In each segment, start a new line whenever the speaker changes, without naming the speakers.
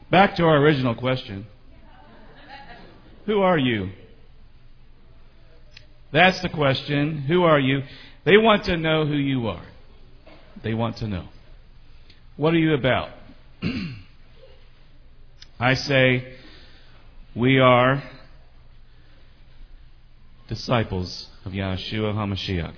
Back to our original question. Who are you? That's the question. Who are you? They want to know who you are. They want to know. What are you about? I say we are disciples of Yahshua HaMashiach.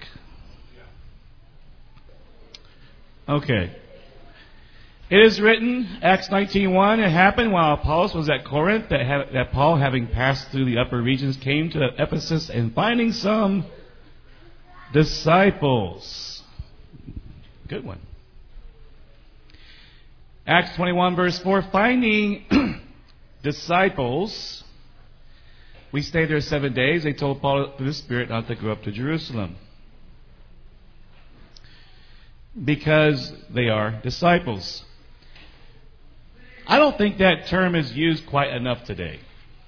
Okay. It is written, Acts 19:1, it happened while Apollos was at Corinth that Paul, having passed through the upper regions, came to Ephesus and finding some disciples. Good one. Acts 21 verse 4, finding disciples, we stayed there 7 days. They told Paul through the Spirit not to go up to Jerusalem, because they are disciples. I don't think that term is used quite enough today.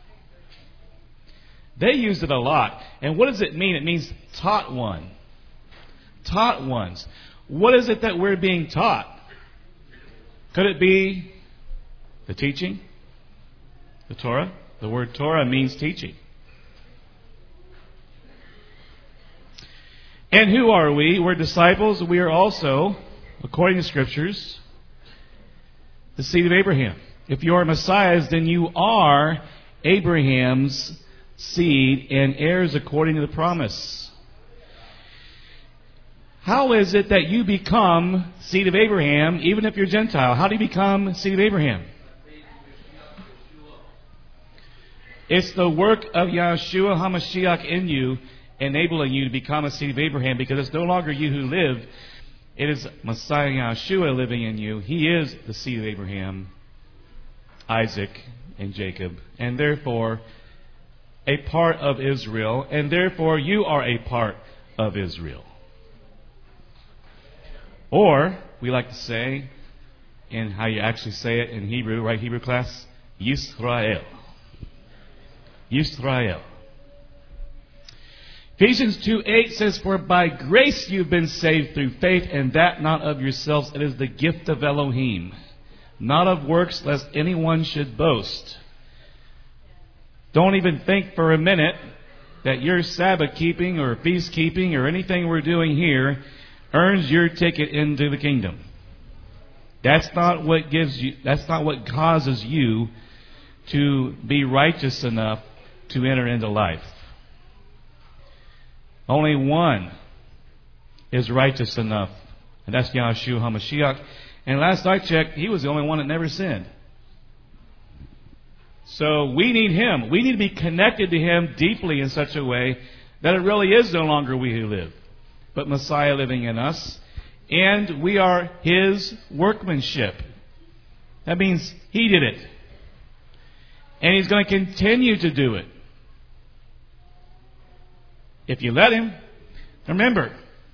They use it a lot. And what does it mean? It means taught one. Taught ones. What is it that we're being taught? Could it be the teaching? The Torah? The word Torah means teaching. And who are we? We're disciples. We are also, according to Scriptures, the seed of Abraham. If you are Messiahs, then you are Abraham's seed and heirs according to the promise. How is it that you become seed of Abraham, even if you're Gentile? How do you become seed of Abraham? It's the work of Yahshua HaMashiach in you, enabling you to become a seed of Abraham, because it's no longer you who live. It is Messiah Yahshua living in you. He is the seed of Abraham, Isaac, and Jacob, and therefore a part of Israel, and therefore you are a part of Israel. Or, we like to say, in how you actually say it in Hebrew, right, Hebrew class? Yisrael. Yisrael. Ephesians 2:8 says, for by grace you've been saved through faith, and that not of yourselves. It is the gift of Elohim, not of works, lest anyone should boast. Don't even think for a minute that your Sabbath keeping or feast keeping or anything we're doing here earns your ticket into the kingdom. That's not what gives you. That's not what causes you to be righteous enough to enter into life. Only one is righteous enough, and that's Yahshua HaMashiach. And last I checked, he was the only one that never sinned. So we need him. We need to be connected to him deeply in such a way that it really is no longer we who live, but Messiah living in us. And we are his workmanship. That means he did it. And he's going to continue to do it, if you let him. Remember,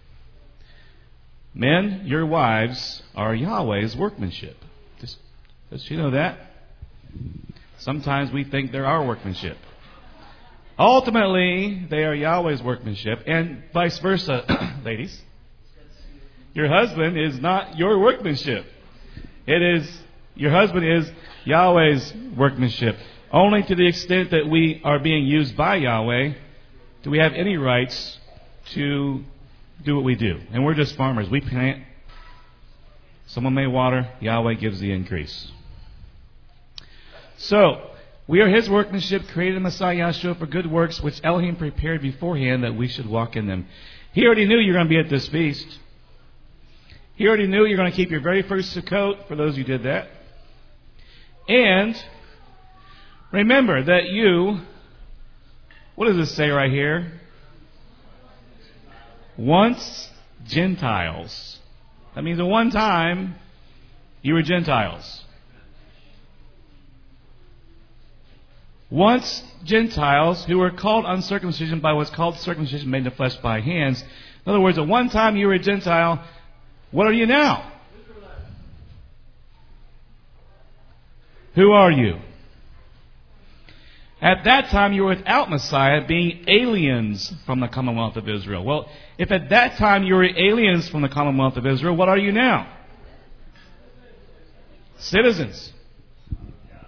men, your wives are Yahweh's workmanship. Just you know that. Sometimes we think they're our workmanship. Ultimately, they are Yahweh's workmanship, and vice versa, ladies. Your husband is not your workmanship. Your husband is Yahweh's workmanship. Only to the extent that we are being used by Yahweh do we have any rights to do what we do. And we're just farmers. We plant. Someone may water. Yahweh gives the increase. So, we are his workmanship, created in Messiah Yahshua for good works, which Elohim prepared beforehand that we should walk in them. He already knew you were going to be at this feast. He already knew you're going to keep your very first Sukkot, for those who did that. And remember that you, what does it say right here? Once Gentiles. That means at one time you were Gentiles. Once Gentiles who were called uncircumcision by what's called circumcision made in the flesh by hands. In other words, at one time you were a Gentile. What are you now? Who are you? At that time you were without Messiah, being aliens from the commonwealth of Israel. Well, if at that time you were aliens from the commonwealth of Israel, what are you now? Citizens.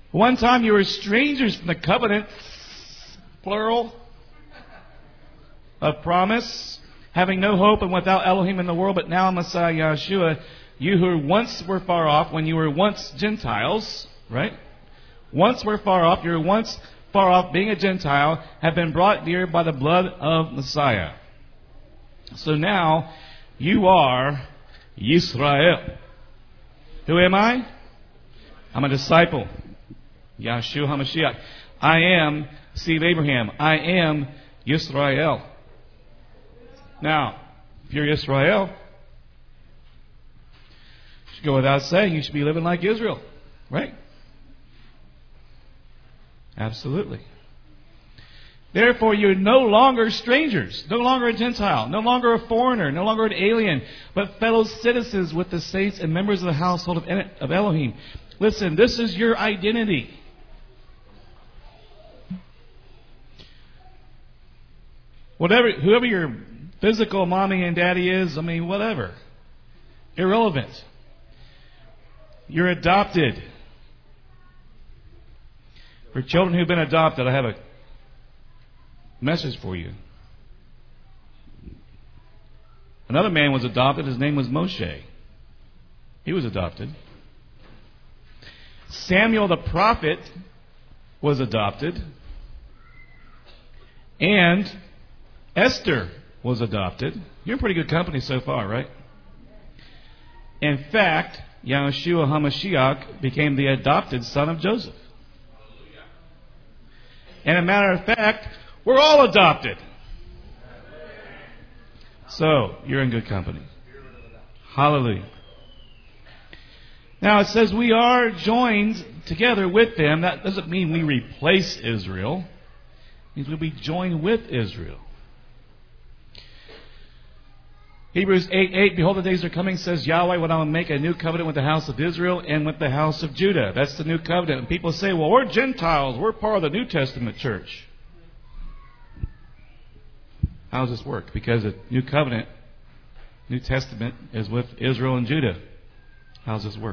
One time you were strangers from the covenant, plural, of promise, having no hope and without Elohim in the world, but now Messiah Yahshua, you who once were far off, when you were once Gentiles, right? Once were far off, you were once far off being a Gentile, have been brought near by the blood of Messiah. So now you are Yisrael. Who am I? I'm a disciple. Yahshua HaMashiach. I am seed of Abraham. I am Yisrael. Now, if you're Yisrael, it should go without saying you should be living like Israel, right? Absolutely. Therefore, you're no longer strangers, no longer a Gentile, no longer a foreigner, no longer an alien, but fellow citizens with the saints and members of the household of Elohim. Listen, this is your identity. Whoever your physical mommy and daddy is, whatever. Irrelevant. You're adopted. For children who've been adopted, I have a message for you. Another man was adopted. His name was Moshe. He was adopted. Samuel the prophet was adopted. And Esther was adopted. You're in pretty good company so far, right? In fact, Yahshua HaMashiach became the adopted son of Joseph. And a matter of fact, we're all adopted. So, you're in good company. Hallelujah. Now, it says we are joined together with them. That doesn't mean we replace Israel. It means we'll be joined with Israel. Hebrews 8:8, behold, the days are coming, says Yahweh, when I will make a new covenant with the house of Israel and with the house of Judah. That's the new covenant. And people say, well, we're Gentiles. We're part of the New Testament church. How does this work? Because the new covenant, New Testament, is with Israel and Judah. How does this work?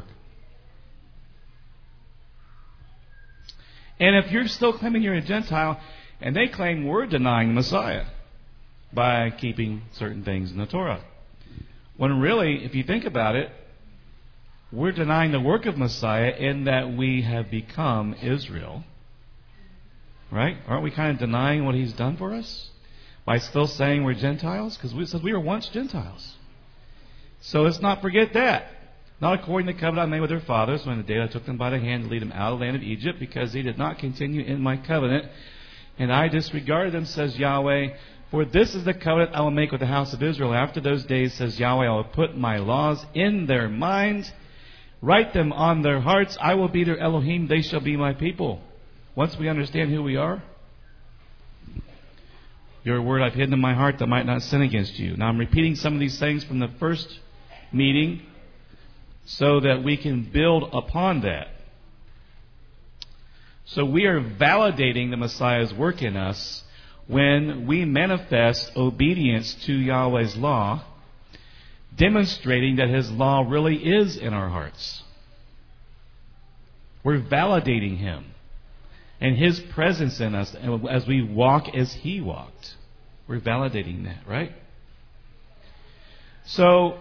And if you're still claiming you're a Gentile, and they claim we're denying the Messiah by keeping certain things in the Torah. When really, if you think about it, we're denying the work of Messiah in that we have become Israel. Right? Aren't we kind of denying what He's done for us? By still saying we're Gentiles? Because we said we were once Gentiles. So let's not forget that. Not according to the covenant I made with their fathers, when the day I took them by the hand to lead them out of the land of Egypt, because they did not continue in my covenant, and I disregarded them, says Yahweh. For this is the covenant I will make with the house of Israel. After those days, says Yahweh, I will put my laws in their minds, write them on their hearts. I will be their Elohim. They shall be my people. Once we understand who we are, your word I've hidden in my heart that I might not sin against you. Now I'm repeating some of these things from the first meeting so that we can build upon that. So we are validating the Messiah's work in us when we manifest obedience to Yahweh's law, demonstrating that His law really is in our hearts. We're validating Him and His presence in us as we walk as He walked. We're validating that, right? So,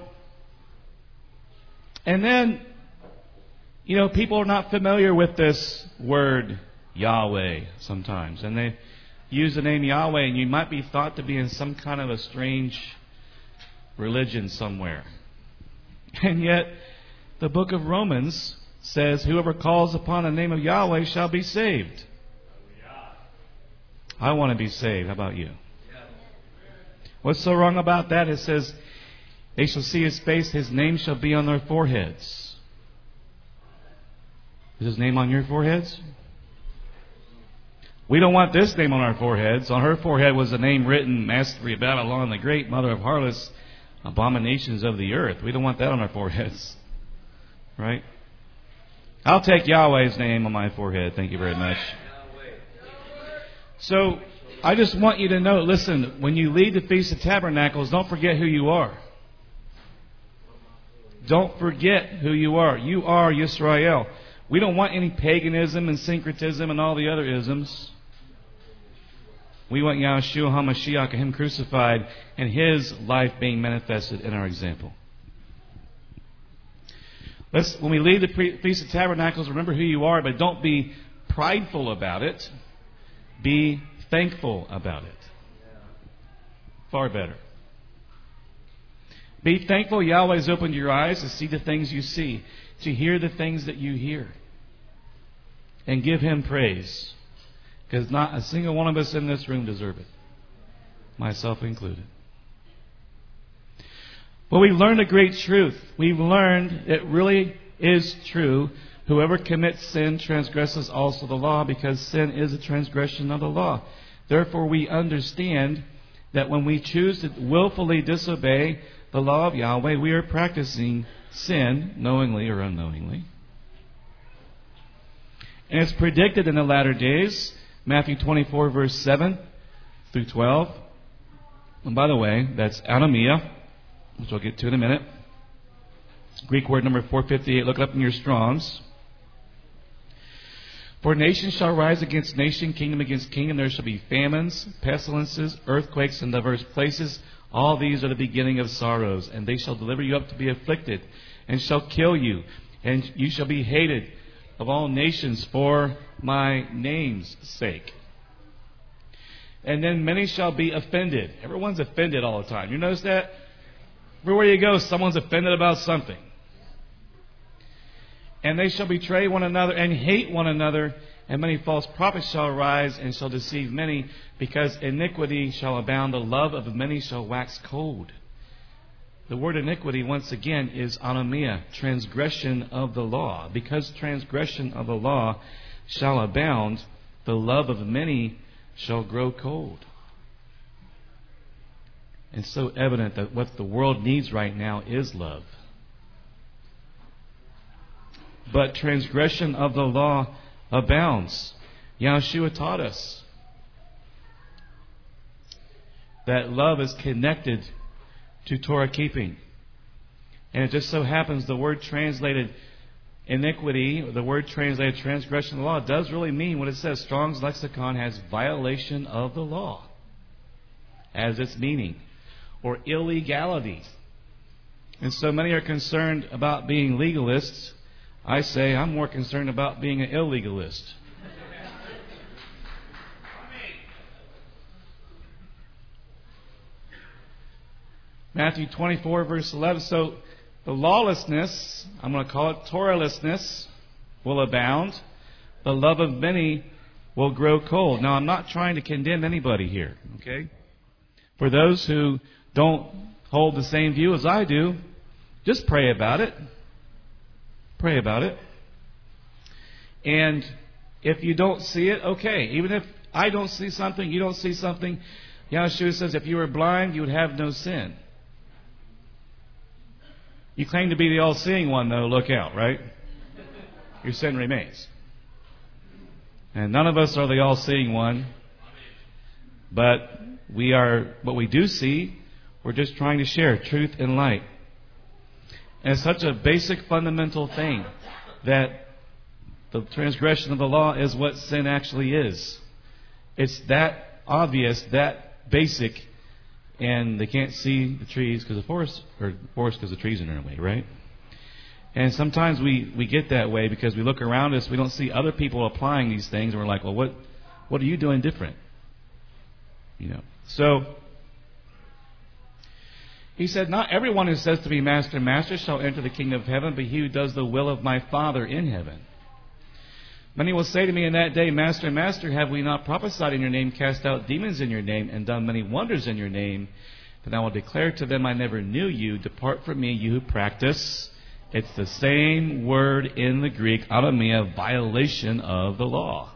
and then, people are not familiar with this word Yahweh sometimes, and they use the name Yahweh, and you might be thought to be in some kind of a strange religion somewhere. And yet, the book of Romans says, whoever calls upon the name of Yahweh shall be saved. I want to be saved. How about you? What's so wrong about that? It says, they shall see His face, His name shall be on their foreheads. Is His name on your foreheads? We don't want this name on our foreheads. On her forehead was the name written, Mastery of Babylon, the great mother of harlots, abominations of the earth. We don't want that on our foreheads. Right? I'll take Yahweh's name on my forehead. Thank you very much. So, I just want you to know, listen, when you lead the Feast of Tabernacles, don't forget who you are. Don't forget who you are. You are Yisrael. We don't want any paganism and syncretism and all the other isms. We want Yahshua HaMashiach, Him crucified, and His life being manifested in our example. When we lead the Feast of Tabernacles, remember who you are, but don't be prideful about it. Be thankful about it. Far better. Be thankful Yahweh has opened your eyes to see the things you see, to hear the things that you hear. And give Him praise. Because not a single one of us in this room deserve it. Myself included. But we learned a great truth. We've learned it really is true. Whoever commits sin transgresses also the law, because sin is a transgression of the law. Therefore, we understand that when we choose to willfully disobey the law of Yahweh, we are practicing sin, knowingly or unknowingly. And it's predicted in the latter days, Matthew 24, verse 7 through 12. And by the way, that's anomia, which I'll get to in a minute. Greek word number 458. Look it up in your Strongs. For nation shall rise against nation, kingdom against kingdom. There shall be famines, pestilences, earthquakes in diverse places. All these are the beginning of sorrows. And they shall deliver you up to be afflicted, and shall kill you. And you shall be hated of all nations for my name's sake. And then many shall be offended. Everyone's offended all the time. You notice that? Everywhere you go, someone's offended about something. And they shall betray one another and hate one another, and many false prophets shall arise and shall deceive many, because iniquity shall abound, the love of many shall wax cold. The word iniquity, once again, is anomia, transgression of the law. Because transgression of the law shall abound, the love of many shall grow cold. It's so evident that what the world needs right now is love. But transgression of the law abounds. Yahshua taught us that love is connected to Torah keeping. And it just so happens the word translated iniquity, or the word translated transgression of the law, does really mean what it says. Strong's lexicon has violation of the law as its meaning, or illegality. And so many are concerned about being legalists. I say I'm more concerned about being an illegalist. Matthew 24, verse 11. So the lawlessness, I'm going to call it Torahlessness, will abound. The love of many will grow cold. Now, I'm not trying to condemn anybody here, okay? For those who don't hold the same view as I do, just pray about it. Pray about it. And if you don't see it, okay. Even if I don't see something, you don't see something, Yahshua says if you were blind, you would have no sin. You claim to be the all-seeing one, though, look out, right? Your sin remains. And none of us are the all-seeing one. But we are, what we do see, we're just trying to share truth and light. And it's such a basic, fundamental thing that the transgression of the law is what sin actually is. It's that obvious, that basic, and they can't see the trees because the forest because the trees are in their way, right? And sometimes we get that way because we look around us, we don't see other people applying these things, and we're like, well, what are you doing different? You know. So he said, not everyone who says to me, Master, Master, shall enter the kingdom of heaven, but he who does the will of my Father in heaven. Many will say to me in that day, Master, Master, have we not prophesied in your name, cast out demons in your name, and done many wonders in your name? Then I will declare to them, I never knew you. Depart from me, you who practice. It's the same word in the Greek, anomia, violation of the law.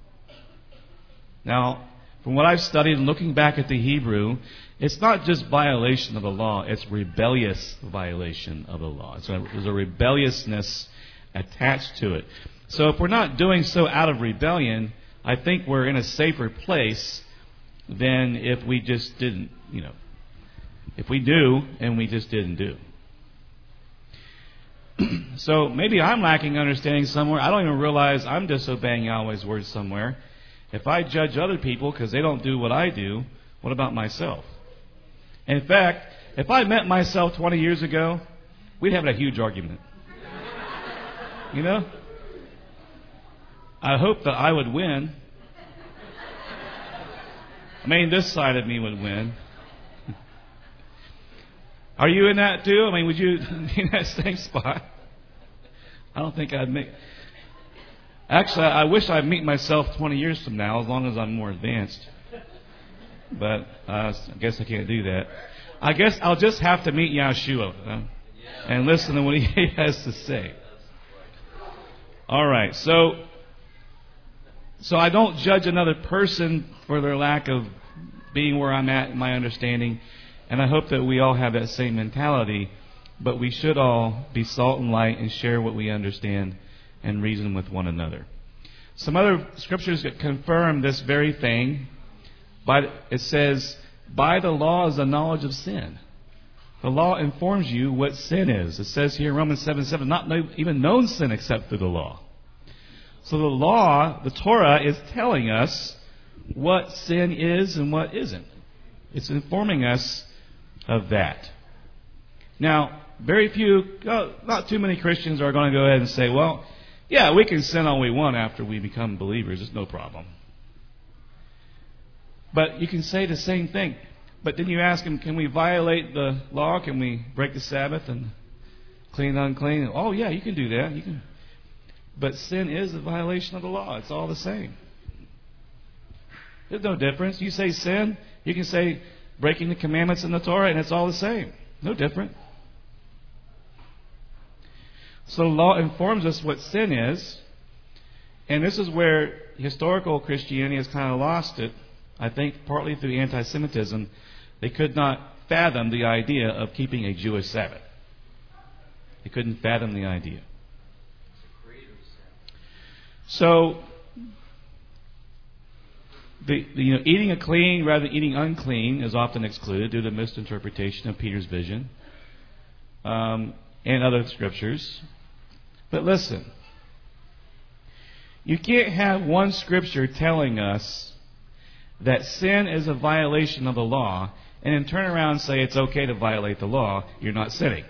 Now, from what I've studied and looking back at the Hebrew, it's not just violation of the law, it's rebellious violation of the law. There's a rebelliousness attached to it. So if we're not doing so out of rebellion, I think we're in a safer place than if we just didn't, if we do and we just didn't do. So maybe I'm lacking understanding somewhere. I don't even realize I'm disobeying Yahweh's word somewhere. If I judge other people because they don't do what I do, what about myself? In fact, if I met myself 20 years ago, we'd have a huge argument. You know? I hope that I would win. I mean, this side of me would win. Are you in that too? I mean, would you be in that same spot? I don't think I'd make... Actually, I wish I'd meet myself 20 years from now, as long as I'm more advanced. But I guess I can't do that. I guess I'll just have to meet Yahshua and listen to what he has to say. All right, so I don't judge another person for their lack of being where I'm at in my understanding, and I hope that we all have that same mentality, but we should all be salt and light and share what we understand and reason with one another. Some other scriptures that confirm this very thing. It says, by the law is the knowledge of sin. The law informs you what sin is. It says here in Romans 7:7, not even known sin except through the law. So the law, the Torah, is telling us what sin is and what isn't. It's informing us of that. Now, very few, not too many Christians are going to go ahead and say, well, yeah, we can sin all we want after we become believers. It's no problem. But you can say the same thing. But then you ask them, can we violate the law? Can we break the Sabbath and clean the unclean? Oh, yeah, you can do that. You can. But sin is a violation of the law. It's all the same. There's no difference. You say sin, you can say breaking the commandments in the Torah, and it's all the same. No different. So the law informs us what sin is, and this is where historical Christianity has kind of lost it. I think partly through anti-Semitism, they could not fathom the idea of keeping a Jewish Sabbath. They couldn't fathom the idea. So, eating a clean rather than eating unclean is often excluded due to misinterpretation of Peter's vision and other scriptures. But listen, you can't have one scripture telling us that sin is a violation of the law and then turn around and say it's okay to violate the law. You're not sinning.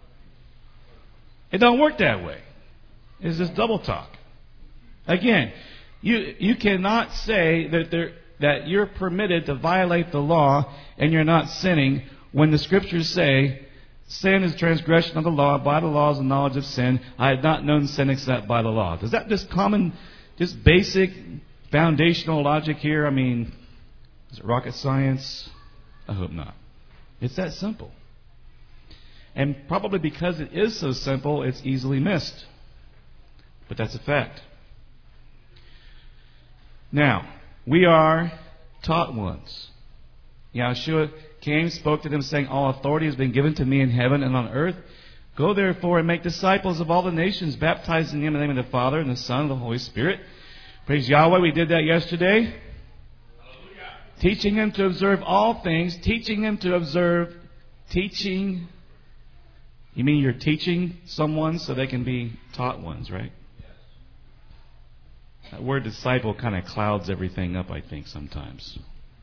It don't work that way. It's just double talk. Again, you cannot say that you're permitted to violate the law and you're not sinning when the scriptures say sin is transgression of the law. By the law is the knowledge of sin. I had not known sin except by the law. Does that just basic foundational logic here? I mean, is it rocket science? I hope not. It's that simple. And probably because it is so simple, it's easily missed. But that's a fact. Now, we are taught ones. Yahshua came, spoke to them, saying, all authority has been given to me in heaven and on earth. Go therefore and make disciples of all the nations, baptizing them in the name of the Father and the Son and the Holy Spirit. Praise Yahweh. We did that yesterday. Hallelujah. Teaching them to observe all things. Teaching them to observe. Teaching. You mean you're teaching someone so they can be taught ones, right? Yes. That word disciple kind of clouds everything up, I think, sometimes.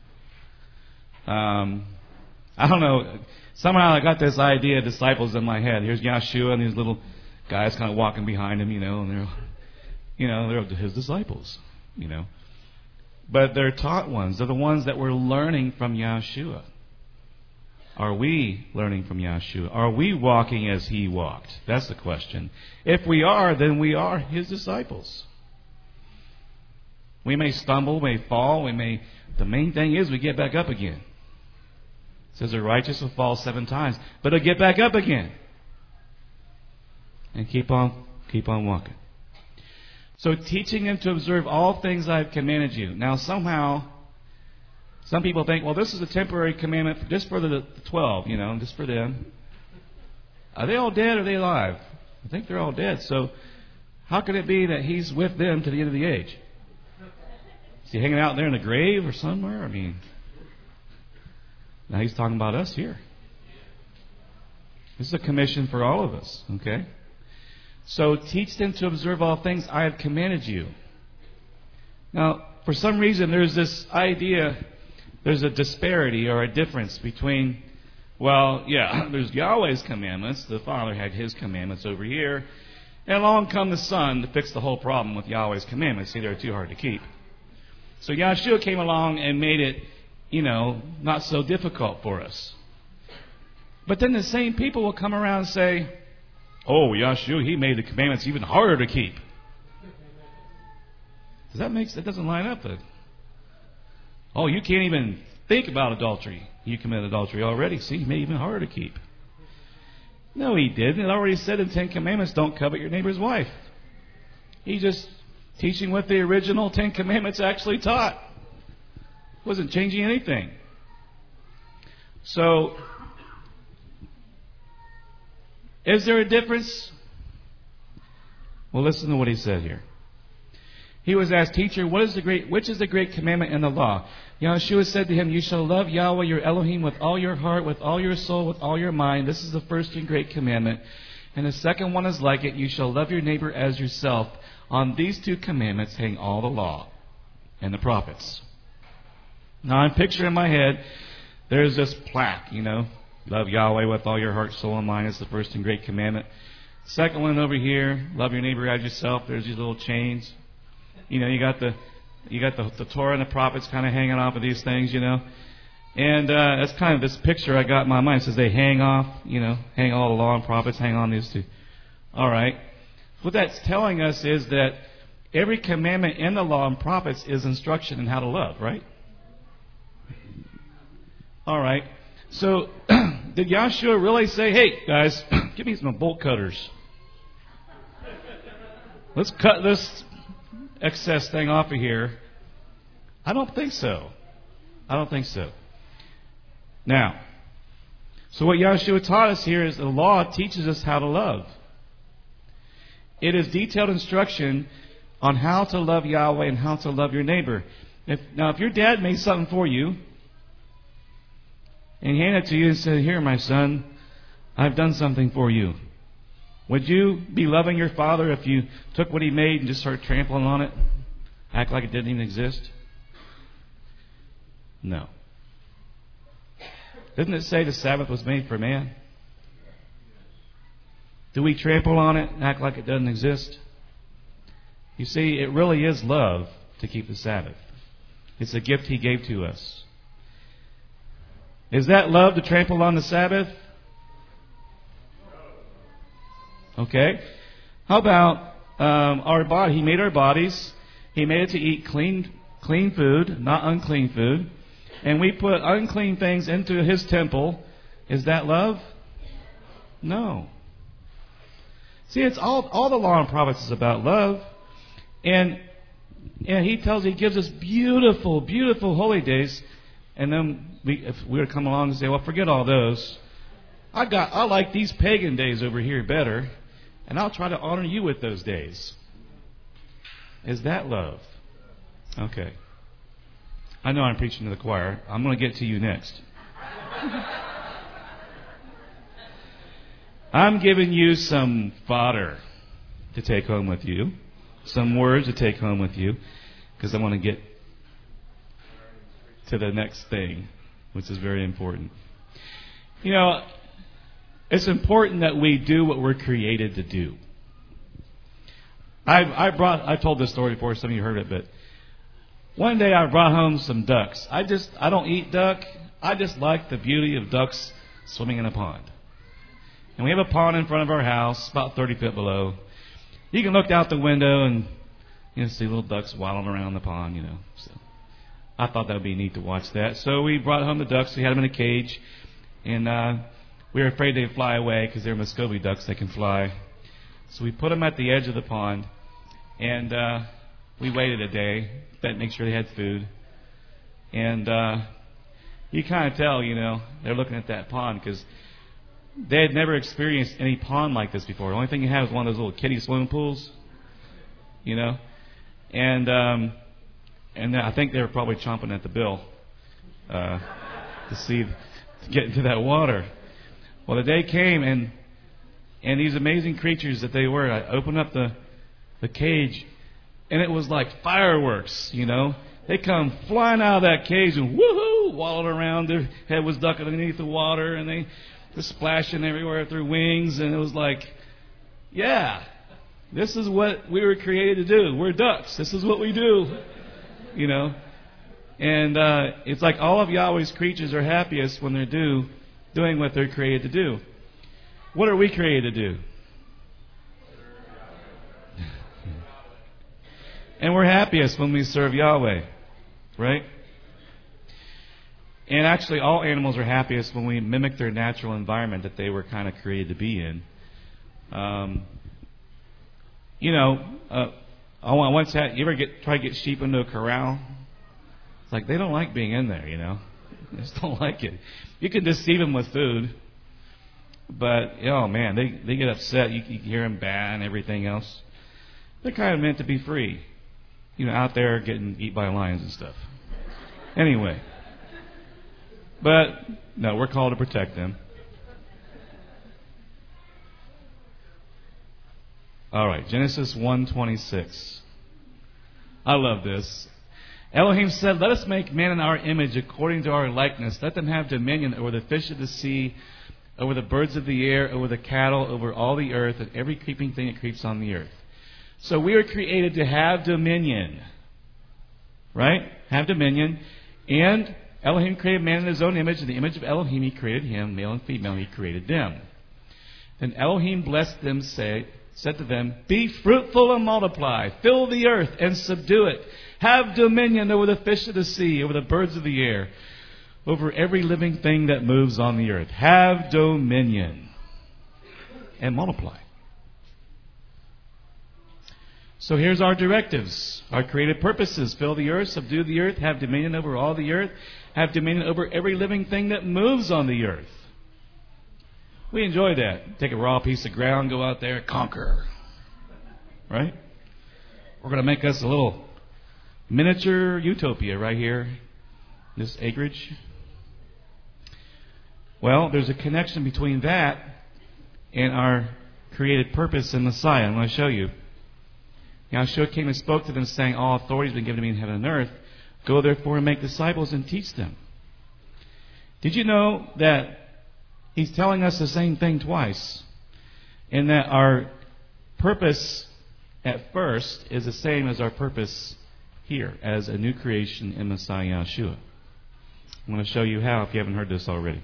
I don't know. Somehow I got this idea of disciples in my head. Here's Yahshua and these little guys kind of walking behind him, and they're his disciples, But they're taught ones. They're the ones that we're learning from Yahshua. Are we learning from Yahshua? Are we walking as he walked? That's the question. If we are, then we are his disciples. We may stumble, may fall, the main thing is we get back up again. It says the righteous will fall 7 times, but they'll get back up again. And keep on walking. So teaching them to observe all things I have commanded you. Now somehow, some people think, well, this is a temporary commandment just for the 12, just for them. Are they all dead or are they alive? I think they're all dead. So how could it be that he's with them to the end of the age? Is he hanging out there in the grave or somewhere? Now he's talking about us here. This is a commission for all of us, okay? So teach them to observe all things I have commanded you. Now, for some reason, there's this idea, there's a disparity or a difference between, there's Yahweh's commandments. The Father had His commandments over here. And along come the Son to fix the whole problem with Yahweh's commandments. See, they're too hard to keep. So Yahshua came along and made it, not so difficult for us. But then the same people will come around and say, oh, Yahshua, He made the commandments even harder to keep. That doesn't line up. Oh, you can't even think about adultery. You committed adultery already. See, He made it even harder to keep. No, He didn't. It already said in 10 Commandments, don't covet your neighbor's wife. He's just teaching what the original 10 Commandments actually taught. Wasn't changing anything. So, is there a difference? Well, listen to what he said here. He was asked, Teacher, which is the great commandment in the law? Yahshua said to him, You shall love Yahweh your Elohim with all your heart, with all your soul, with all your mind. This is the first and great commandment. And the second one is like it. You shall love your neighbor as yourself. On these 2 commandments hang all the law and the prophets. Now I'm picturing in my head, there's this plaque, love Yahweh with all your heart, soul, and mind is the first and great commandment. Second one over here, love your neighbor as yourself. There's these little chains. You got the Torah and the prophets kind of hanging off of these things, And that's kind of this picture I got in my mind. It says they hang off, hang all the law and prophets, hang on these 2. All right. What that's telling us is that every commandment in the law and prophets is instruction in how to love, right? All right. So, did Yahshua really say, hey, guys, give me some bolt cutters. Let's cut this excess thing off of here? I don't think so. Now, so what Yahshua taught us here is the law teaches us how to love. It is detailed instruction on how to love Yahweh and how to love your neighbor. If your dad made something for you and he handed it to you and said, Here, my son, I've done something for you. Would you be loving your father if you took what he made and just started trampling on it? Act like it didn't even exist? No. Doesn't it say the Sabbath was made for man? Do we trample on it and act like it doesn't exist? You see, it really is love to keep the Sabbath. It's a gift He gave to us. Is that love to trample on the Sabbath? Okay. How about our body? He made our bodies. He made it to eat clean food, not unclean food. And we put unclean things into His temple. Is that love? No. See, it's all the law and prophets is about love. And He gives us beautiful, beautiful holy days. And then if we were to come along and say, well, forget all those. I like these pagan days over here better. And I'll try to honor you with those days. Is that love? Okay. I know I'm preaching to the choir. I'm going to get to you next. I'm giving you some fodder to take home with you. Some words to take home with you. Because I want to get to the next thing, which is very important. It's important that we do what we're created to do. I told this story before, some of you heard it, but one day I brought home some ducks. I don't eat duck. I just like the beauty of ducks swimming in a pond. And we have a pond in front of our house, about 30 feet below. You can look out the window and see little ducks waddling around the pond, So I thought that would be neat to watch that. So we brought home the ducks. We had them in a cage, and we were afraid they'd fly away because they're Muscovy ducks. They can fly. So we put them at the edge of the pond, and we waited a day to make sure they had food. And you kind of tell, they're looking at that pond because they had never experienced any pond like this before. The only thing you have is one of those little kiddie swimming pools, And I think they were probably chomping at the bill to get into that water. Well, the day came, and And these amazing creatures that they were, I opened up the cage, and it was like fireworks, you know. They come flying out of that cage and woohoo, wallowed around. Their head was ducking underneath the water, and they were splashing everywhere with their wings. And it was like, yeah, this is what we were created to do. We're ducks. This is what we do, you know. And it's like all of Yahweh's creatures are happiest when they're doing what they're created to do. What are we created to do? And we're happiest when we serve Yahweh, right? And actually, all animals are happiest when we mimic their natural environment that they were kind of created to be in. You ever try to get sheep into a corral? It's like they don't like being in there, you know. They just don't like it. You can deceive them with food, but oh man, they get upset. You hear them baa and everything else. They're kind of meant to be free, you know, out there getting eaten by lions and stuff. Anyway, but no, we're called to protect them. All right, Genesis 1:26. I love this. Elohim said, "Let us make man in our image according to our likeness. Let them have dominion over the fish of the sea, over the birds of the air, over the cattle, over all the earth, and every creeping thing that creeps on the earth." So we are created to have dominion. Right? Have dominion. And Elohim created man in his own image. In the image of Elohim he created him. Male and female he created them. Then Elohim blessed them, said to them, "Be fruitful and multiply. Fill the earth and subdue it. Have dominion over the fish of the sea, over the birds of the air, over every living thing that moves on the earth." Have dominion and multiply. So here's our directives, our created purposes. Fill the earth, subdue the earth, have dominion over all the earth, have dominion over every living thing that moves on the earth. We enjoy that. Take a raw piece of ground, go out there, conquer. Right? We're going to make us a little miniature utopia right here, this acreage. Well, there's a connection between that and our created purpose in Messiah. I'm going to show you. Yahshua came and spoke to them, saying, "All authority has been given to me in heaven and earth. Go therefore and make disciples and teach them." Did you know that he's telling us the same thing twice? And that our purpose at first is the same as our purpose here as a new creation in Messiah Yahshua. I'm going to show you how if you haven't heard this already.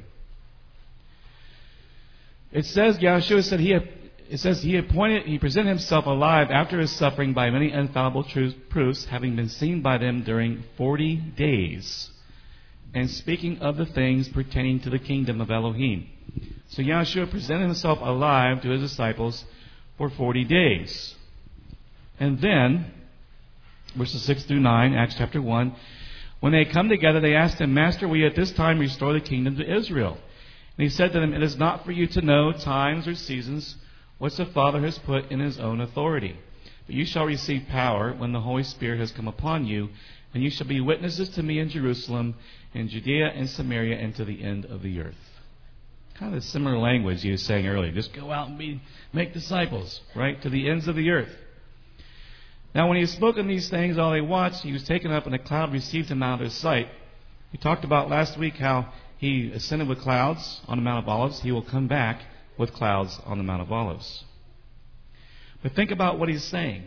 It says, Yahshua said he presented himself alive after his suffering by many infallible proofs, having been seen by them during 40 days, and speaking of the things pertaining to the kingdom of Elohim. So Yahshua presented himself alive to his disciples for 40 days. And then, verses 6 through 9, Acts chapter 1, when they had come together, they asked him, "Master, will you at this time restore the kingdom to Israel?" And he said to them, "It is not for you to know times or seasons which the Father has put in his own authority. But you shall receive power when the Holy Spirit has come upon you, and you shall be witnesses to me in Jerusalem, in Judea and Samaria, and to the end of the earth." Kind of a similar language he was saying earlier. Just go out and make disciples, right? To the ends of the earth. Now when he had spoken these things, all they watched, he was taken up, and a cloud received him out of their sight. We talked about last week how he ascended with clouds on the Mount of Olives. He will come back with clouds on the Mount of Olives. But think about what he's saying.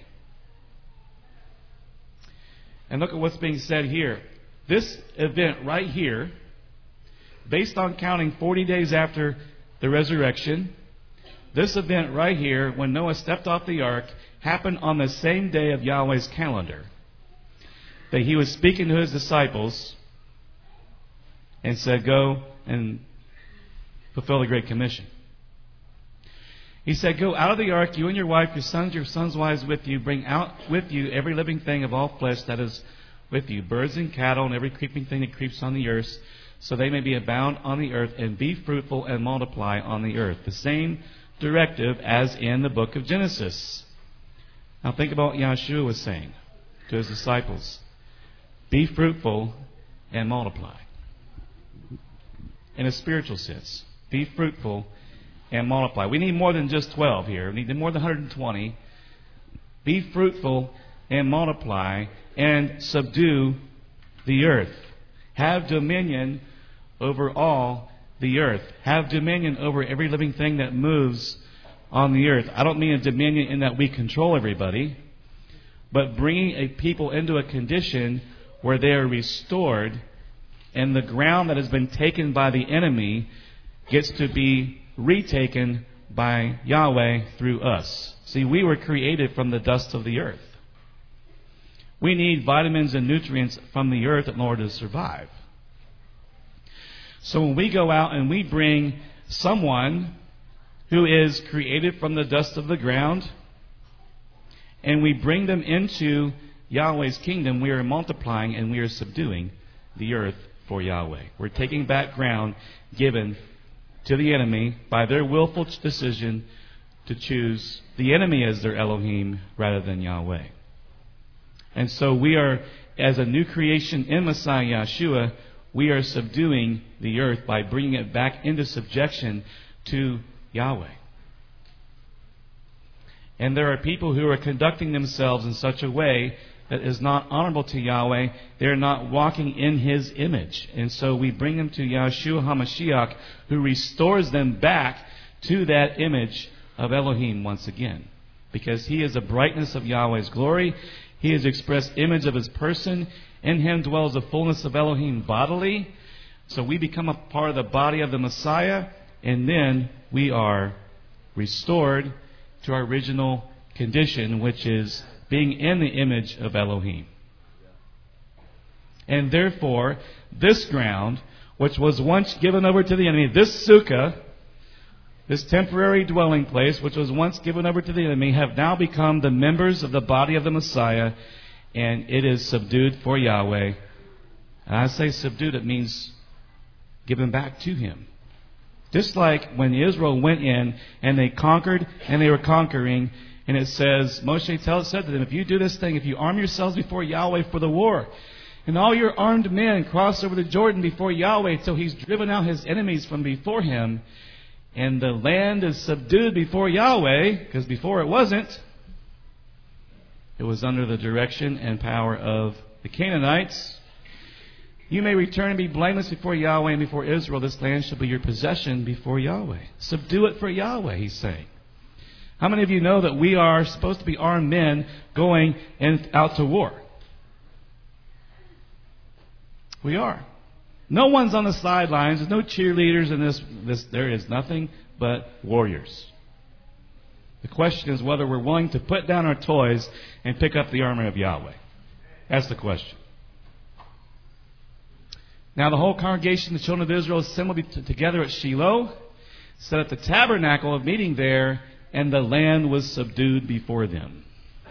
And look at what's being said here. This event right here, based on counting 40 days after the resurrection, this event right here, when Noah stepped off the ark, happened on the same day of Yahweh's calendar that he was speaking to his disciples and said, "Go and fulfill the Great Commission." He said, "Go out of the ark, you and your wife, your sons' wives with you. Bring out with you every living thing of all flesh that is with you, birds and cattle and every creeping thing that creeps on the earth, so they may be abound on the earth, and be fruitful and multiply on the earth." The same directive as in the book of Genesis. Now think about what Yahshua was saying to his disciples. Be fruitful and multiply. In a spiritual sense. Be fruitful and multiply. We need more than just 12 here. We need more than 120. Be fruitful and multiply and subdue the earth. Have dominion over all the earth. Have dominion over every living thing that moves on the earth. I don't mean a dominion in that we control everybody, but bringing a people into a condition where they are restored and the ground that has been taken by the enemy gets to be retaken by Yahweh through us. See, we were created from the dust of the earth. We need vitamins and nutrients from the earth in order to survive. So when we go out and we bring someone who is created from the dust of the ground and we bring them into Yahweh's kingdom, we are multiplying and we are subduing the earth for Yahweh. We're taking back ground given to the enemy by their willful decision to choose the enemy as their Elohim rather than Yahweh. And so we are, as a new creation in Messiah Yeshua, we are subduing the earth by bringing it back into subjection to Yahweh. And there are people who are conducting themselves in such a way that is not honorable to Yahweh. They're not walking in His image. And so we bring them to Yeshua HaMashiach, who restores them back to that image of Elohim once again. Because He is the brightness of Yahweh's glory. He is the express image of His person. In Him dwells the fullness of Elohim bodily. So we become a part of the body of the Messiah, and then we are restored to our original condition, which is being in the image of Elohim. And therefore, this ground, which was once given over to the enemy, this sukkah, this temporary dwelling place, which was once given over to the enemy, have now become the members of the body of the Messiah, and it is subdued for Yahweh. And I say subdued, it means given back to Him. Just like when Israel went in and they conquered and they were conquering, and it says, Moshe said to them, if you do this thing, if you arm yourselves before Yahweh for the war, and all your armed men cross over the Jordan before Yahweh till He's driven out His enemies from before Him, and the land is subdued before Yahweh, because before it wasn't, it was under the direction and power of the Canaanites. You may return and be blameless before Yahweh and before Israel. This land shall be your possession before Yahweh. Subdue it for Yahweh, He's saying. How many of you know that we are supposed to be armed men going out to war? We are. No one's on the sidelines. There's no cheerleaders in this. There is nothing but warriors. The question is whether we're willing to put down our toys and pick up the armor of Yahweh. That's the question. Now the whole congregation, the children of Israel, assembled together at Shiloh, set up the tabernacle of meeting there, and the land was subdued before them.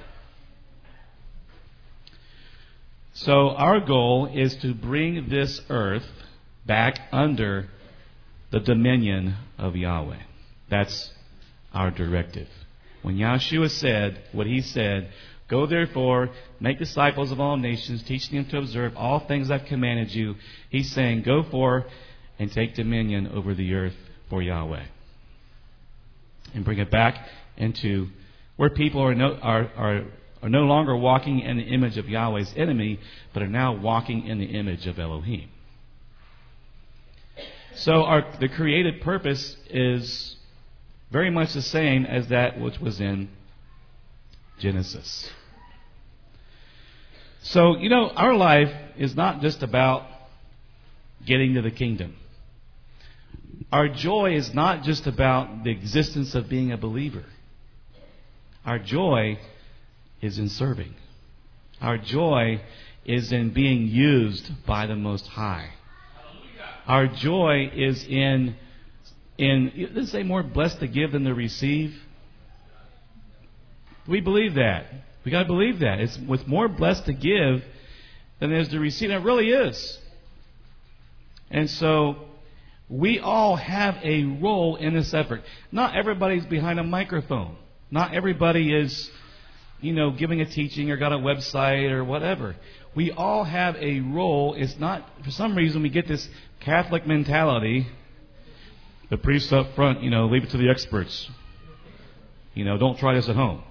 So our goal is to bring this earth back under the dominion of Yahweh. That's our directive. When Yeshua said what He said, go therefore, make disciples of all nations, teaching them to observe all things I've commanded you, He's saying, go forth and take dominion over the earth for Yahweh. And bring it back into where people are no longer walking in the image of Yahweh's enemy, but are now walking in the image of Elohim. So the created purpose is very much the same as that which was in Genesis. So, our life is not just about getting to the kingdom. Our joy is not just about the existence of being a believer. Our joy is in serving. Our joy is in being used by the Most High. Our joy is in does it say more blessed to give than to receive? We believe that. We got to believe that. It's with more blessed to give than there is to receive. And it really is. And so we all have a role in this effort. Not everybody's behind a microphone. Not everybody is, giving a teaching or got a website or whatever. We all have a role. It's not, for some reason, we get this Catholic mentality The priests up front, leave it to the experts. Don't try this at home.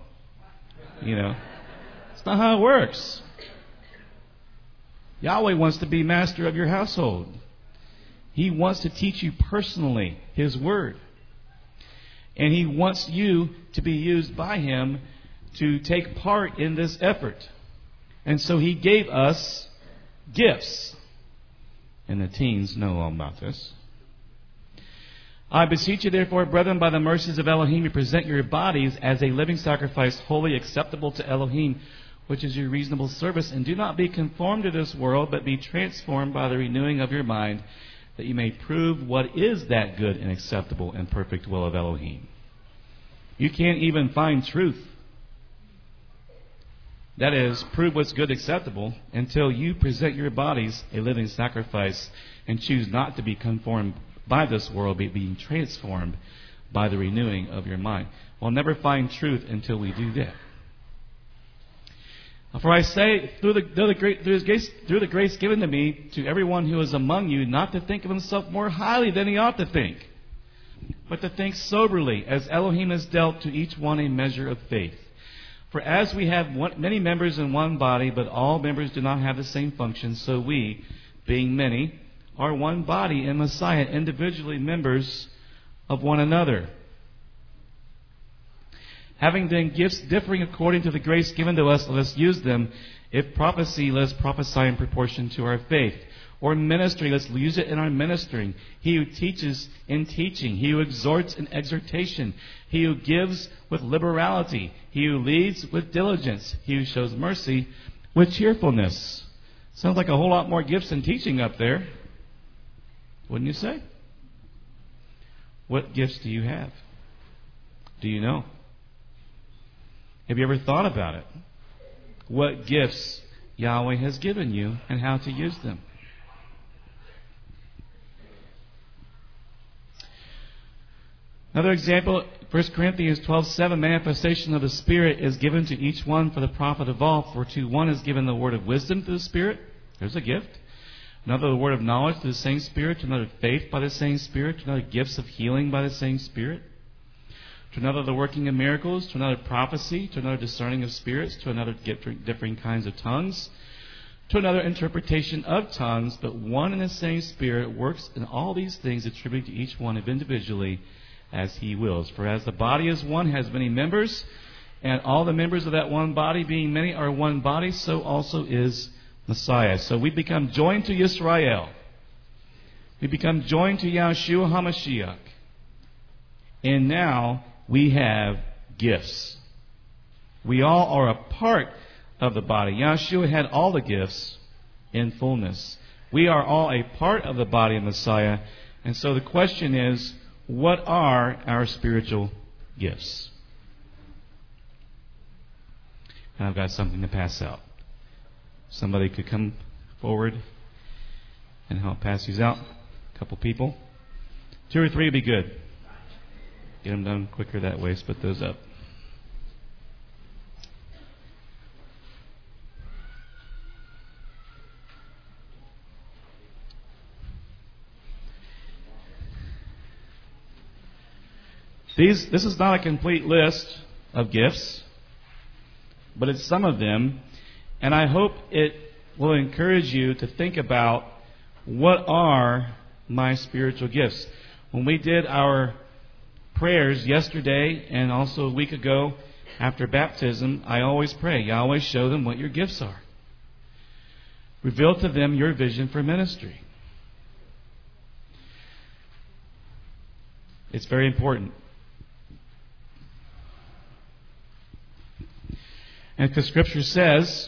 It's not how it works. Yahweh wants to be master of your household. He wants to teach you personally His Word. And He wants you to be used by Him to take part in this effort. And so He gave us gifts. And the teens know all about this. I beseech you, therefore, brethren, by the mercies of Elohim, to present your bodies as a living sacrifice, wholly acceptable to Elohim, which is your reasonable service. And do not be conformed to this world, but be transformed by the renewing of your mind, that you may prove what is that good and acceptable and perfect will of Elohim. You can't even find truth. That is, prove what's good and acceptable until you present your bodies a living sacrifice and choose not to be conformed by this world, but being transformed by the renewing of your mind. We'll never find truth until we do that. For I say, through the grace given to me, to everyone who is among you, not to think of himself more highly than he ought to think, but to think soberly, as Elohim has dealt to each one a measure of faith. For as we have many members in one body, but all members do not have the same function, so we, being many, are one body in Messiah, individually members of one another. Having then gifts differing according to the grace given to us, let us use them. If prophecy, let us prophesy in proportion to our faith. Or ministry, let's use it in our ministering. He who teaches in teaching. He who exhorts in exhortation. He who gives with liberality. He who leads with diligence. He who shows mercy with cheerfulness. Sounds like a whole lot more gifts than teaching up there. Wouldn't you say? What gifts do you have? Do you know? Have you ever thought about it? What gifts Yahweh has given you and how to use them? Another example, 1 Corinthians 12:7, manifestation of the Spirit is given to each one for the profit of all. For to one is given the word of wisdom through the Spirit. There's a gift. Another, the word of knowledge through the same Spirit. To another, faith by the same Spirit. To another, gifts of healing by the same Spirit. To another, the working of miracles. To another, prophecy. To another, discerning of spirits. To another, differing kinds of tongues. To another, interpretation of tongues. But one and the same Spirit works in all these things, attributing to each one individually as He wills. For as the body is one, has many members, and all the members of that one body, being many, are one body, so also is Messiah. So we become joined to Yisrael. We become joined to Yahshua HaMashiach. And now we have gifts. We all are a part of the body. Yahshua had all the gifts in fullness. We are all a part of the body of Messiah. And so the question is, what are our spiritual gifts? And I've got something to pass out. Somebody could come forward and help pass these out. A couple people. 2 or 3 would be good. Get them done quicker that way. Split those up. This is not a complete list of gifts, but it's some of them. And I hope it will encourage you to think about, what are my spiritual gifts? When we did our prayers yesterday and also a week ago after baptism, I always pray, Yahweh, show them what your gifts are. Reveal to them your vision for ministry. It's very important. And because Scripture says,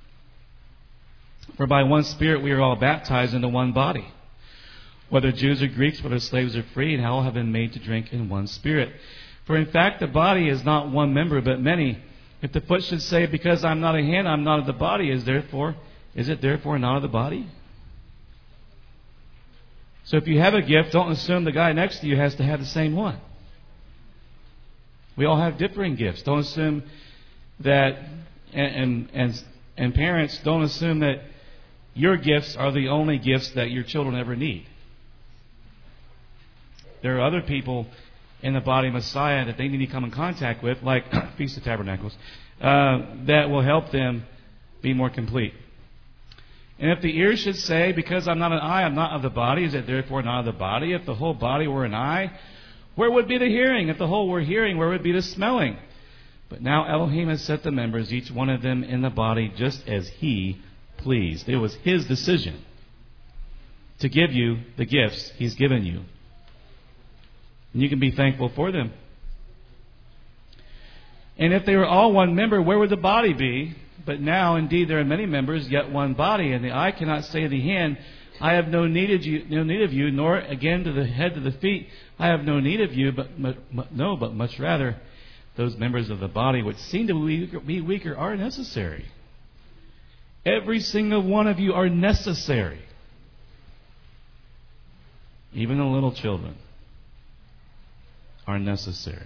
for by one Spirit we are all baptized into one body, whether Jews or Greeks, whether slaves or free, and all have been made to drink in one Spirit. For in fact the body is not one member, but many. If the foot should say, because I'm not a hand, I'm not of the body, is it therefore not of the body? So if you have a gift, don't assume the guy next to you has to have the same one. We all have differing gifts. Don't assume that, and parents, don't assume that your gifts are the only gifts that your children ever need. there are other people in the body of Messiah that they need to come in contact with, like Feast of Tabernacles, that will help them be more complete. And if the ear should say, because I'm not an eye, I'm not of the body, is it therefore not of the body? If the whole body were an eye, where would be the hearing? If the whole were hearing, where would be the smelling? But now Elohim has set the members, each one of them in the body, just as He pleased. It was His decision to give you the gifts He's given you. And you can be thankful for them. And if they were all one member, where would the body be? But now, indeed, there are many members, yet one body. And the eye cannot say to the hand, I have no need of you, nor again to the head, to the feet, I have no need of you, but much rather, those members of the body which seem to be weaker are necessary. Every single one of you are necessary. Even the little children are necessary.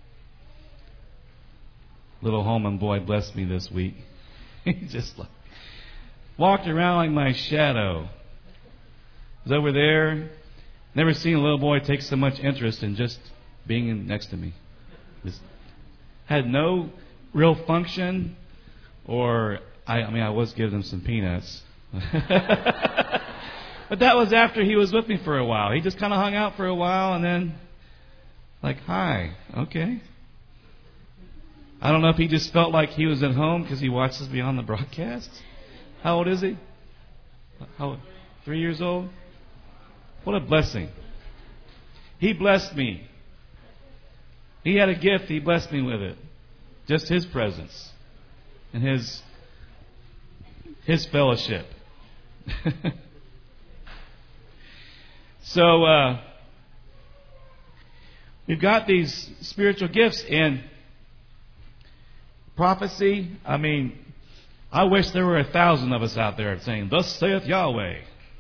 Little Holman boy blessed me this week. He just walked around like my shadow. Was over there. Never seen a little boy take so much interest in just being next to me. Just had no real function, or I was giving him some peanuts. But that was after he was with me for a while. He just kind of hung out for a while and then like, hi, okay. I don't know if he just felt like he was at home because he watches me on the broadcast. How old is he? 3 years old? What a blessing. He blessed me. He had a gift. He blessed me with it. Just His presence and His fellowship. So, we've got these spiritual gifts, and prophecy, I wish there were 1,000 of us out there saying, Thus saith Yahweh.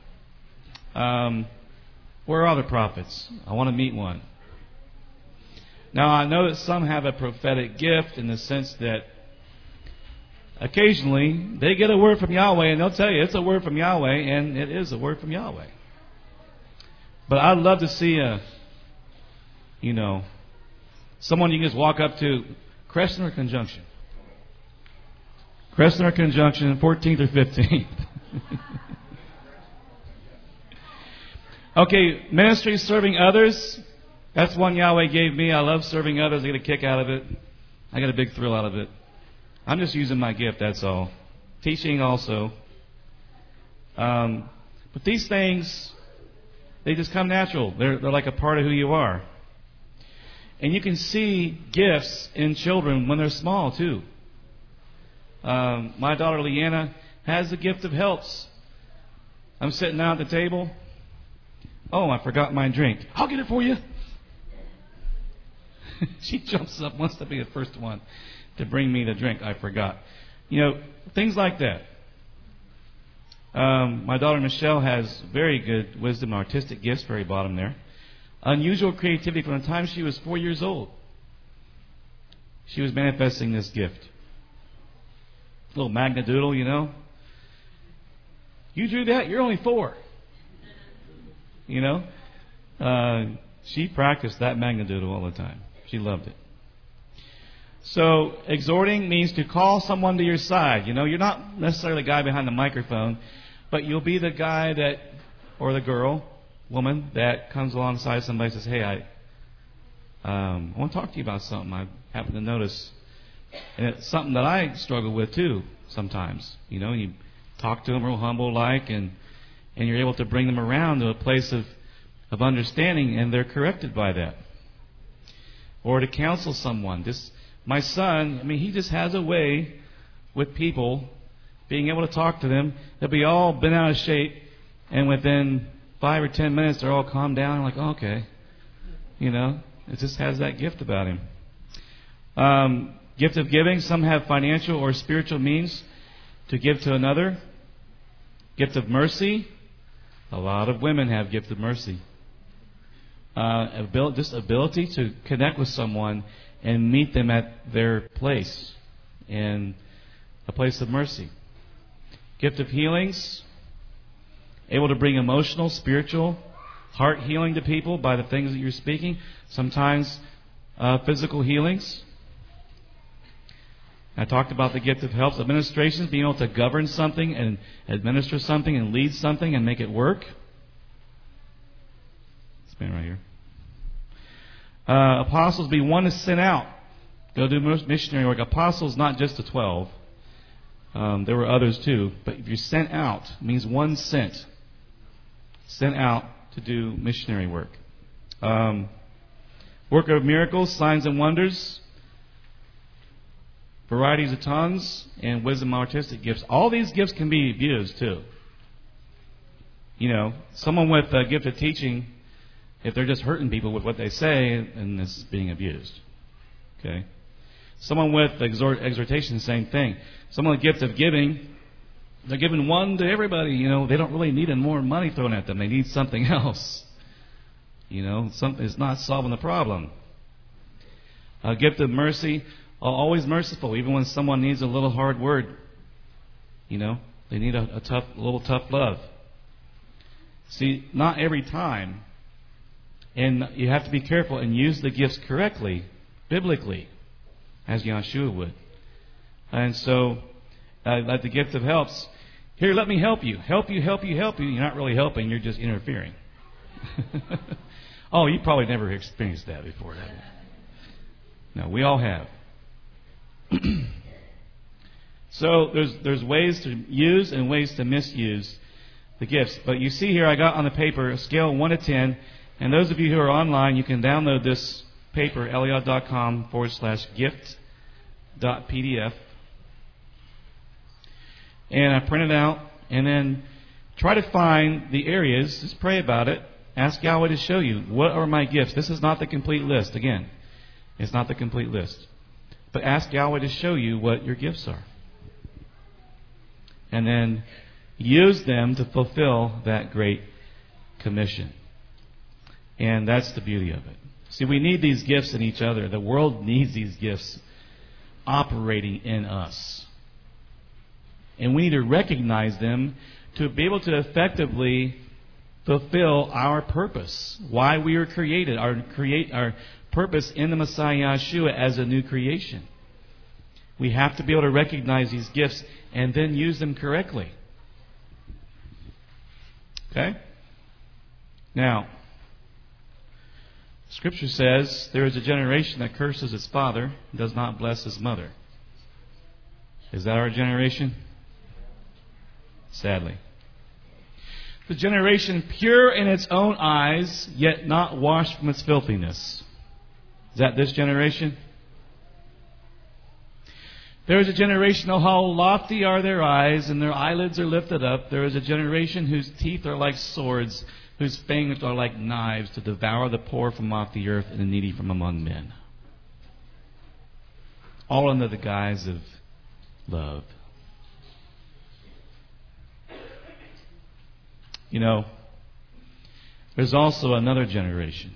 Where are the prophets? I want to meet one. Now, I know that some have a prophetic gift in the sense that occasionally they get a word from Yahweh and they'll tell you it's a word from Yahweh, and it is a word from Yahweh. But I'd love to see someone you can just walk up to, Crescent or Conjunction? Crescent or Conjunction, 14th or 15th. Okay, ministry, serving others. That's one Yahweh gave me. I love serving others. I get a kick out of it. I get a big thrill out of it. I'm just using my gift, that's all. Teaching also. But these things, they just come natural. They're like a part of who you are. And you can see gifts in children when they're small, too. My daughter Leanna has the gift of helps. I'm sitting down at the table. Oh, I forgot my drink. I'll get it for you. She jumps up, wants to be the first one to bring me the drink I forgot. Things like that. My daughter Michelle has very good wisdom and artistic gifts, very bottom there. Unusual creativity from the time she was 4 years old. She was manifesting this gift. Little magnadoodle, You drew that? You're only 4. She practiced that magnadoodle all the time. She loved it. So, exhorting means to call someone to your side. You're not necessarily the guy behind the microphone, but you'll be the guy that, or the girl, woman, that comes alongside somebody and says, hey, I want to talk to you about something I happen to notice. And it's something that I struggle with too sometimes. You talk to them real humble like, and you're able to bring them around to a place of understanding, and they're corrected by that. Or to counsel someone. My son, he just has a way with people, being able to talk to them. They'll be all bent out of shape, and within 5 or 10 minutes, they're all calmed down. Like, oh, okay. It just has that gift about him. Gift of giving. Some have financial or spiritual means to give to another. Gift of mercy. A lot of women have gift of mercy. Ability to connect with someone and meet them at their place, in a place of mercy. Gift of healings. Able to bring emotional, spiritual heart healing to people by the things that you're speaking. Sometimes physical healings. I talked about the gift of helps. Administration, being able to govern something and administer something and lead something and make it work. This man right here. Apostles, be one to send out. Go do missionary work. Apostles, not just the 12. There were others too. But if you're sent out, it means one sent. Sent out to do missionary work. Worker of miracles, signs and wonders. Varieties of tongues and wisdom and artistic gifts. All these gifts can be abused too. You know, someone with a gift of teaching, if they're just hurting people with what they say, and it's being abused. Okay? Someone with exhortation, same thing. Someone with gift of giving, they're giving one to everybody. You know, they don't really need more money thrown at them. They need something else. You know, it's not solving the problem. A gift of mercy, always merciful, even when someone needs a little hard word. You know, they need a little tough love. See, not every time. And you have to be careful and use the gifts correctly, biblically, as Yeshua would. And so, like the gift of helps, here, let me help you. Help you. You're not really helping, you're just interfering. Oh, you probably never experienced that before, have you? No, we all have. So there's ways to use and ways to misuse the gifts. But you see here, I got on the paper a scale of 1 to 10. And those of you who are online, you can download this paper, eliot.com/gift.pdf. And I print it out, and then try to find the areas. Just pray about it. Ask Yahweh to show you, what are my gifts? This is not the complete list. Again, it's not the complete list. But ask Yahweh to show you what your gifts are. And then use them to fulfill that great commission. And that's the beauty of it. See, we need these gifts in each other. The world needs these gifts operating in us. And we need to recognize them to be able to effectively fulfill our purpose. Why we were created. Our purpose in the Messiah Yeshua as a new creation. We have to be able to recognize these gifts and then use them correctly. Okay? Now, Scripture says there is a generation that curses its father and does not bless his mother. Is that our generation? Sadly. The generation pure in its own eyes, yet not washed from its filthiness. Is that this generation? There is a generation, oh, how lofty are their eyes, and their eyelids are lifted up. There is a generation whose teeth are like swords, whose fangs are like knives, to devour the poor from off the earth and the needy from among men. All under the guise of love. You know, there's also another generation.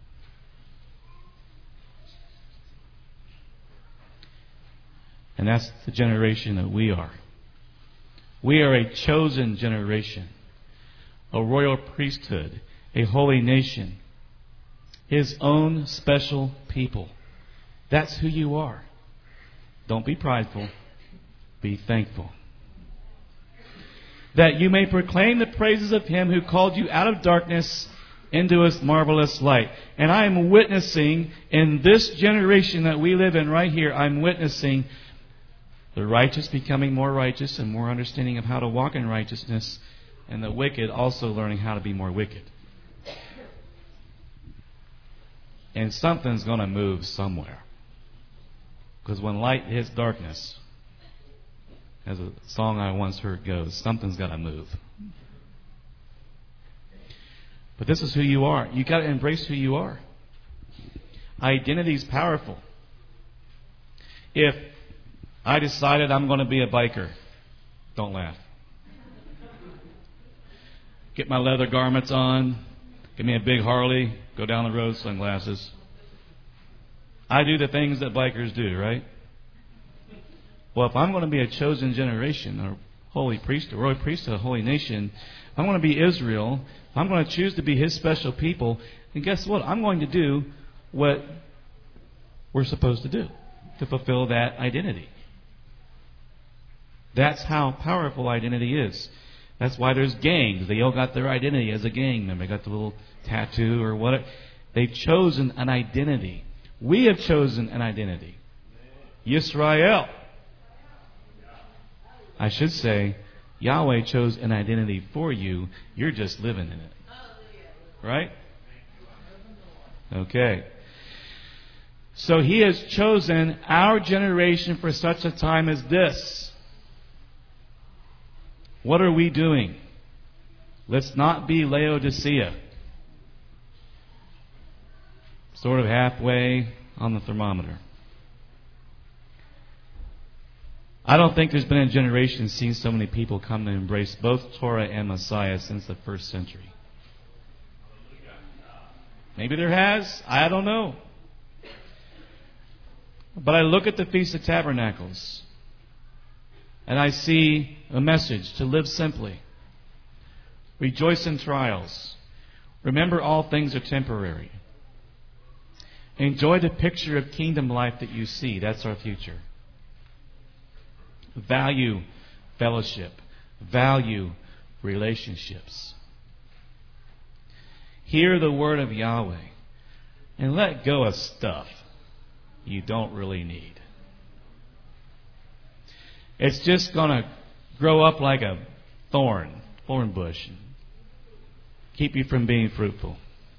And that's the generation that we are. We are a chosen generation, a royal priesthood, a holy nation, His own special people. That's who you are. Don't be prideful. Be thankful. That you may proclaim the praises of Him who called you out of darkness into His marvelous light. And I am witnessing in this generation that we live in right here, I'm witnessing the righteous becoming more righteous and more understanding of how to walk in righteousness, and the wicked also learning how to be more wicked. And something's going to move somewhere. Because when light hits darkness, as a song I once heard goes, something's got to move. But this is who you are. You've got to embrace who you are. Identity is powerful. If I decided I'm going to be a biker, don't laugh. Get my leather garments on, get me a big Harley, go down the road, sunglasses. I do the things that bikers do, right? Well, if I'm going to be a chosen generation, or holy priesthood, royal priesthood, holy nation, if I'm going to be Israel, if I'm going to choose to be His special people, then guess what? I'm going to do what we're supposed to do to fulfill that identity. That's how powerful identity is. That's why there's gangs. They all got their identity as a gang member. They got the little tattoo or whatever. They've chosen an identity. We have chosen an identity. Yisrael. I should say, Yahweh chose an identity for you. You're just living in it. Right? Okay. So He has chosen our generation for such a time as this. What are we doing? Let's not be Laodicea. Sort of halfway on the thermometer. I don't think there's been a generation seen so many people come to embrace both Torah and Messiah since the first century. Maybe there has. I don't know. But I look at the Feast of Tabernacles and I see a message to live simply. Rejoice in trials. Remember, all things are temporary. Enjoy the picture of kingdom life that you see. That's our future. Value fellowship. Value relationships. Hear the word of Yahweh and let go of stuff you don't really need. It's just going to grow up like a thorn bush, and keep you from being fruitful.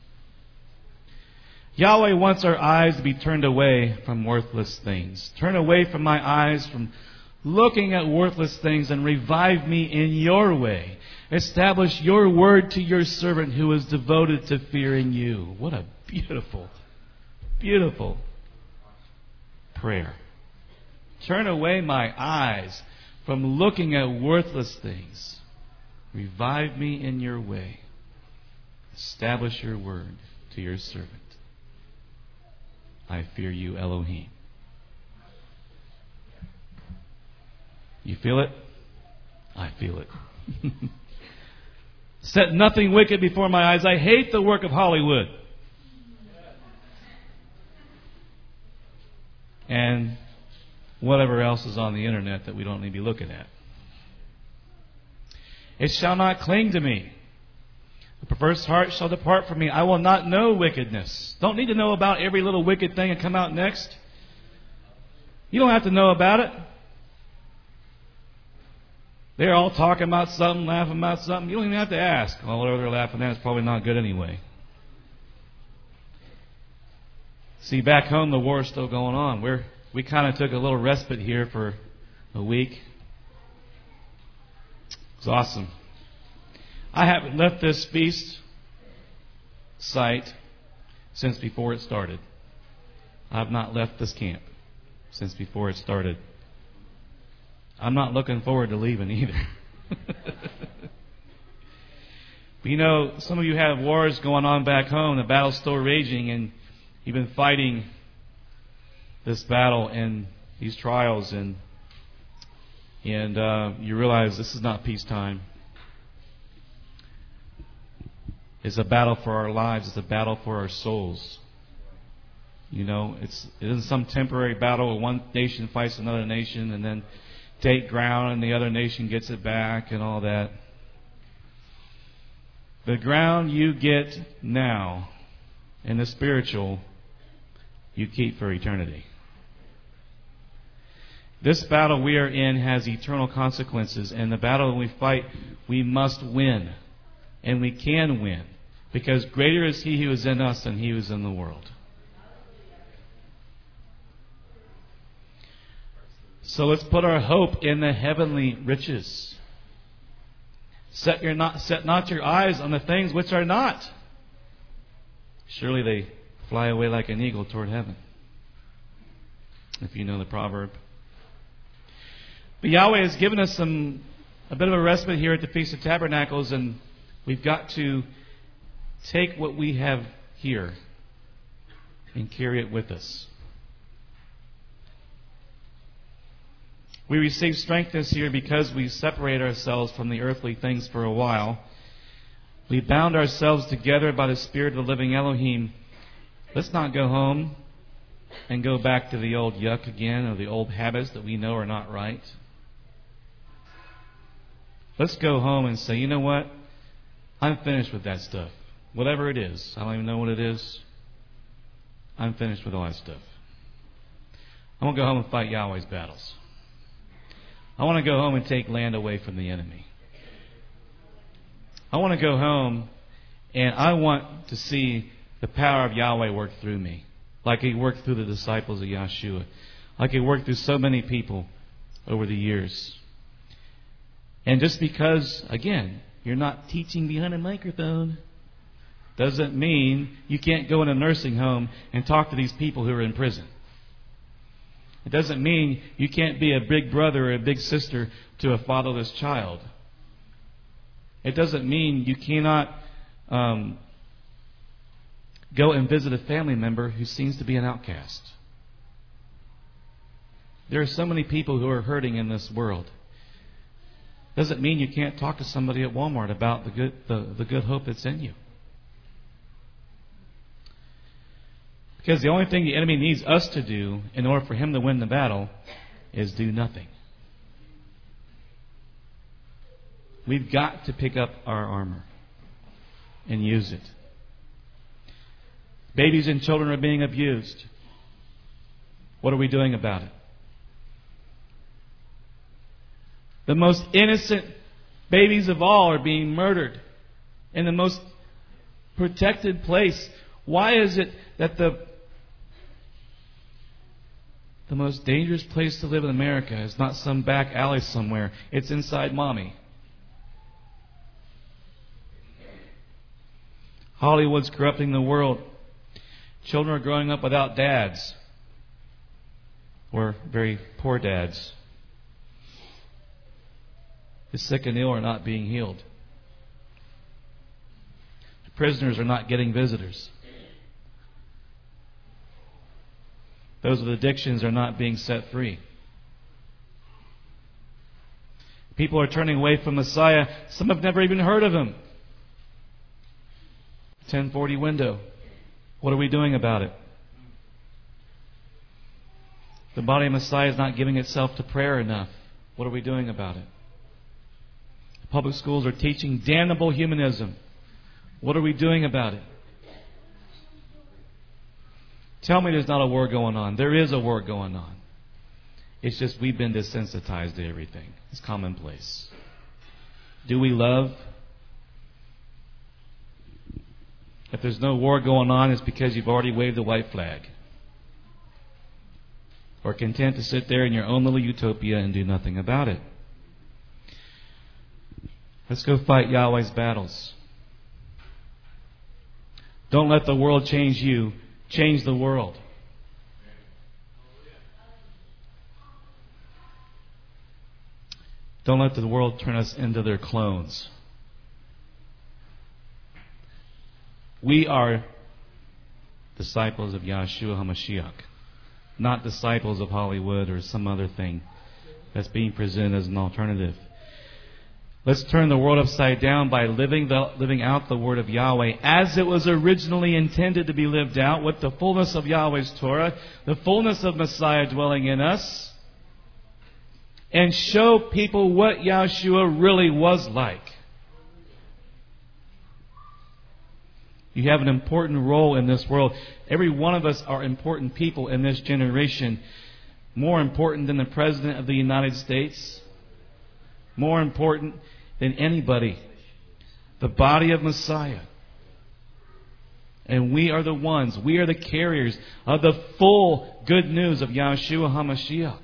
Yahweh wants our eyes to be turned away from worthless things. Turn away from my eyes from looking at worthless things and revive me in your way. Establish your word to your servant who is devoted to fearing you. What a beautiful, beautiful prayer. Turn away my eyes from looking at worthless things. Revive me in your way. Establish your word to your servant. I fear you, Elohim. You feel it? I feel it. Set nothing wicked before my eyes. I hate the work of Hollywood. And whatever else is on the internet that we don't need to be looking at. It shall not cling to me. The perverse heart shall depart from me. I will not know wickedness. Don't need to know about every little wicked thing that come out next. You don't have to know about it. They're all talking about something, laughing about something. You don't even have to ask. Well, whatever they're laughing at is probably not good anyway. See, back home the war is still going on. We kind of took a little respite here for a week. It's awesome. I haven't left this feast site since before it started. I've not left this camp since before it started. I'm not looking forward to leaving either. But you know, some of you have wars going on back home. The battle's still raging, and you've been fighting this battle and these trials, and you realize this is not peacetime. It's a battle for our lives. It's a battle for our souls. You know, it isn't some temporary battle where one nation fights another nation and then take ground and the other nation gets it back and all that. The ground you get now in the spiritual, you keep for eternity. This battle we are in has eternal consequences, and the battle we fight, we must win. And we can win, because greater is He who is in us than he who is in the world. So let's put our hope in the heavenly riches. Set not your eyes on the things which are not. Surely they fly away like an eagle toward heaven. If you know the proverb. But Yahweh has given us a bit of a respite here at the Feast of Tabernacles, and we've got to take what we have here and carry it with us. We receive strength this year because we separate ourselves from the earthly things for a while. We bound ourselves together by the Spirit of the living Elohim. Let's not go home and go back to the old yuck again, or the old habits that we know are not right. Let's go home and say, you know what? I'm finished with that stuff. Whatever it is. I don't even know what it is. I'm finished with all that stuff. I want to go home and fight Yahweh's battles. I want to go home and take land away from the enemy. I want to go home and I want to see the power of Yahweh work through me, like He worked through the disciples of Yeshua, like He worked through so many people over the years. And just because, again, you're not teaching behind a microphone, doesn't mean you can't go in a nursing home and talk to these people who are in prison. It doesn't mean you can't be a big brother or a big sister to a fatherless child. It doesn't mean you cannot go and visit a family member who seems to be an outcast. There are so many people who are hurting in this world. Doesn't mean you can't talk to somebody at Walmart about the good hope that's in you. Because the only thing the enemy needs us to do in order for him to win the battle is do nothing. We've got to pick up our armor and use it. Babies and children are being abused. What are we doing about it? The most innocent babies of all are being murdered in the most protected place. Why is it that the most dangerous place to live in America is not some back alley somewhere? It's inside mommy. Hollywood's corrupting the world. Children are growing up without dads, or very poor dads. The sick and ill are not being healed. The prisoners are not getting visitors. Those with addictions are not being set free. People are turning away from Messiah. Some have never even heard of Him. 1040 window. What are we doing about it? The body of Messiah is not giving itself to prayer enough. What are we doing about it? The public schools are teaching damnable humanism. What are we doing about it? Tell me there's not a war going on. There is a war going on. It's just we've been desensitized to everything. It's commonplace. Do we love? If there's no war going on, it's because you've already waved the white flag. Or content to sit there in your own little utopia and do nothing about it. Let's go fight Yahweh's battles. Don't let the world change you. Change the world. Don't let the world turn us into their clones. We are disciples of Yeshua HaMashiach, not disciples of Hollywood or some other thing that's being presented as an alternative. Let's turn the world upside down by living out the Word of Yahweh as it was originally intended to be lived out, with the fullness of Yahweh's Torah, the fullness of Messiah dwelling in us, and show people what Yeshua really was like. You have an important role in this world. Every one of us are important people in this generation. More important than the President of the United States. More important than anybody. The body of Messiah. And we are the ones, we are the carriers of the full good news of Yeshua HaMashiach.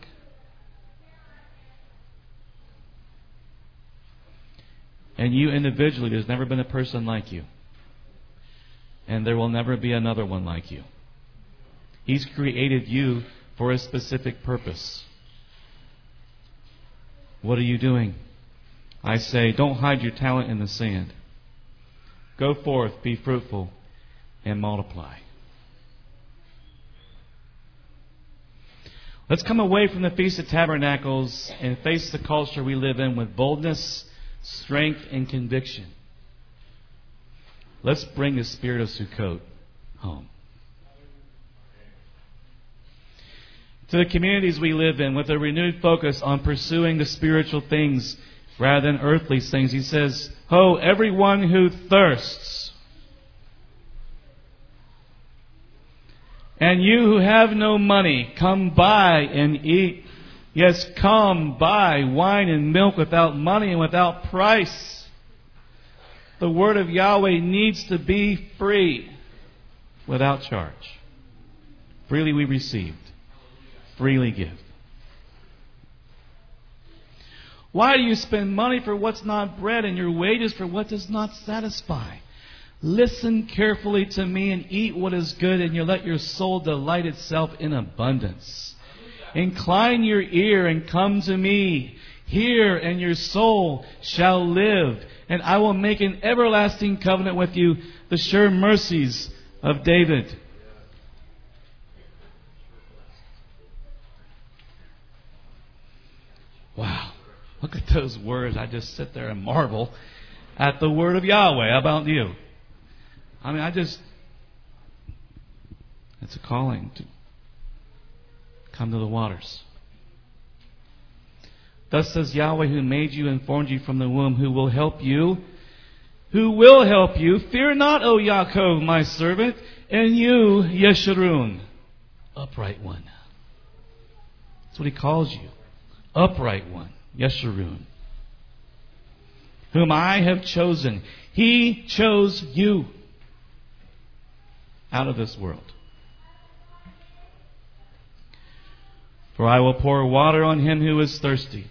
And you individually, there's never been a person like you. And there will never be another one like you. He's created you for a specific purpose. What are you doing? I say, don't hide your talent in the sand. Go forth, be fruitful, and multiply. Let's come away from the Feast of Tabernacles and face the culture we live in with boldness, strength, and conviction. Let's bring the spirit of Sukkot home. To the communities we live in, with a renewed focus on pursuing the spiritual things rather than earthly things, he says, "Ho, everyone who thirsts, and you who have no money, come buy and eat. Yes, come buy wine and milk without money and without price." The word of Yahweh needs to be free, without charge. Freely we received, freely give. Why do you spend money for what's not bread and your wages for what does not satisfy? Listen carefully to me and eat what is good, and you'll let your soul delight itself in abundance. Incline your ear and come to me. Hear, and your soul shall live, and I will make an everlasting covenant with you, the sure mercies of David. Wow. Look at those words. I just sit there and marvel at the word of Yahweh. How about you? I mean, it's a calling to come to the waters. Thus says Yahweh, who made you and formed you from the womb, who will help you. Who will help you. Fear not, O Yaakov, my servant, and you, Yeshurun, upright one. That's what he calls you. Upright one, Yeshurun, whom I have chosen. He chose you out of this world. For I will pour water on him who is thirsty,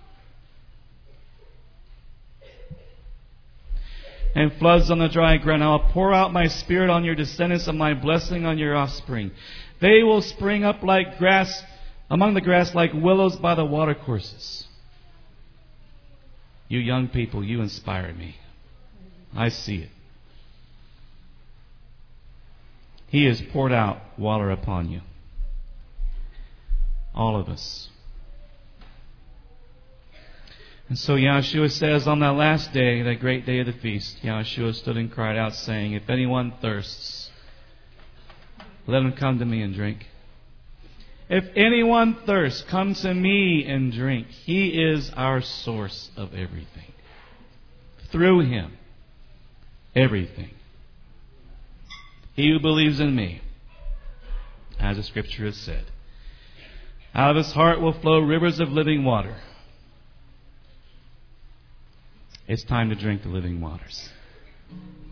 and floods on the dry ground. I will pour out my spirit on your descendants and my blessing on your offspring. They will spring up like grass among the grass, like willows by the watercourses. You young people, you inspire me. I see it. He has poured out water upon you. All of us. And so Yahshua says on that last day, that great day of the feast, Yahshua stood and cried out, saying, "If anyone thirsts, let him come to me and drink. If anyone thirsts, come to me and drink." He is our source of everything. Through him, everything. He who believes in me, as the scripture has said, out of his heart will flow rivers of living water. It's time to drink the living waters.